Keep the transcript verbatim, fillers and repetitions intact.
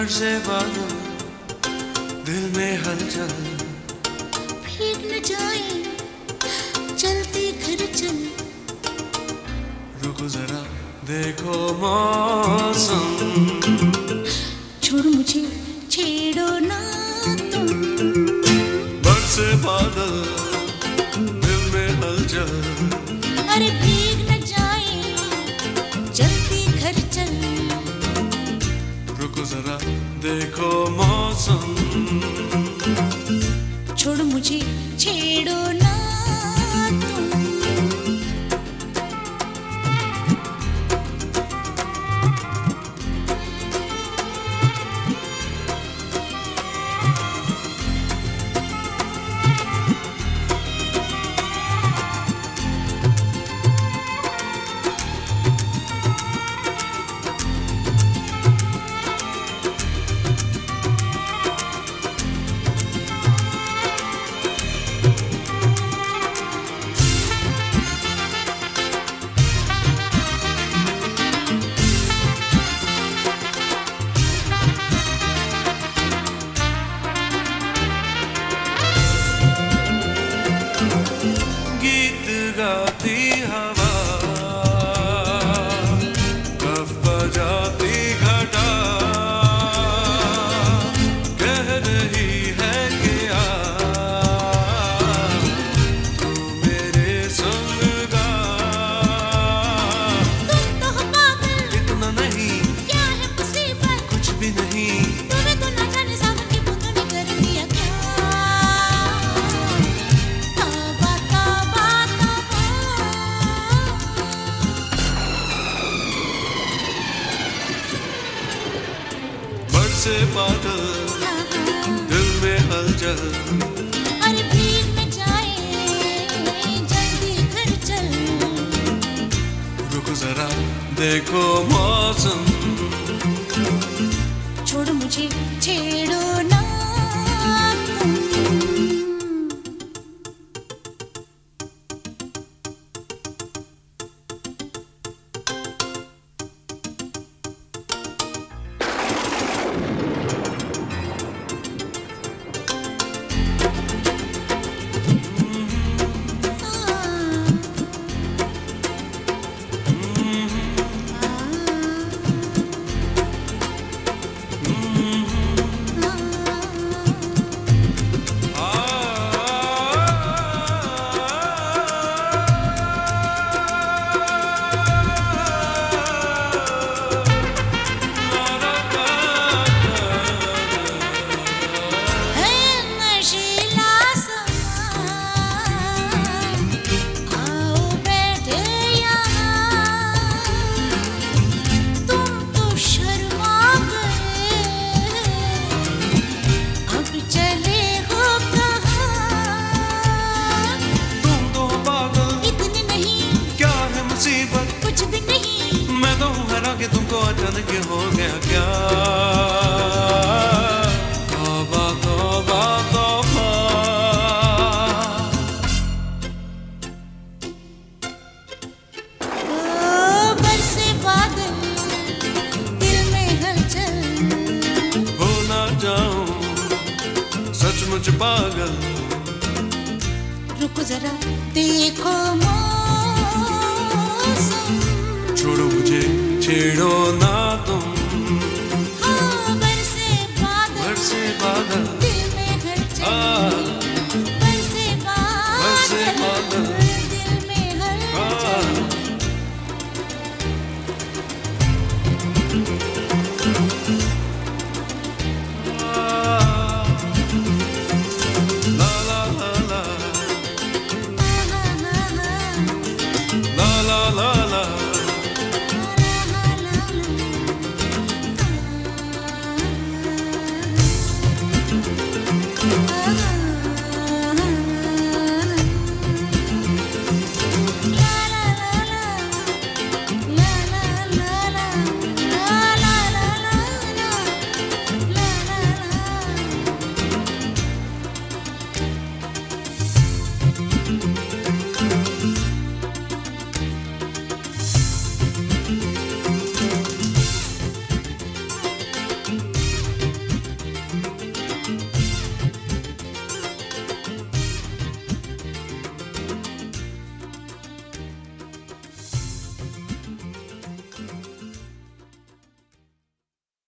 बरसे बादल दिल में हलचल, भीग न जाए चलती घर चल, रुको जरा देखो मौसम, छोड़ मुझे छेड़ो ना तुम। बरसे बादल दिल में हलचल, अरे भीग न जाए चलती घर चल, रुको जरा देखो मौसम, छोड़ मुझे छेड़ो ना तुम। गाती हवा, कब बजाती घटा, कह रही है कि आ तू मेरे संग गा। तुम तो हो पागल, इतना नहीं, क्या है मुसीबत, कुछ भी नहीं, तुम्हें तो न जाने सावन की बूंदों ने कर दिया क्या। तौबा तौबा तौबा, बरसे बादल दिल में हलचल, अरे भीग न जाए जल्दी घर चल, रुको जरा देखो मौसम, छोड़ मुझे छेड़ो ना तुम। कुछ भी नहीं, मैं तो हूँ हरा के तुमको अचानक ये हो गया क्या। तौबा तौबा तौबा, ओ बरसे बादल दिल में हलचल, हो ना जाऊं सचमुच पागल, रुको जरा देखो मौसम, छोड़ो मुझे छेड़ो ना तुम। हाँ बरसे बादल बरसे बादल दिल में हलचल, आ, बरसे बरसे बादल बादल दिल में आ, हलचल, ला ला ला ला ला ला ला ला ला ला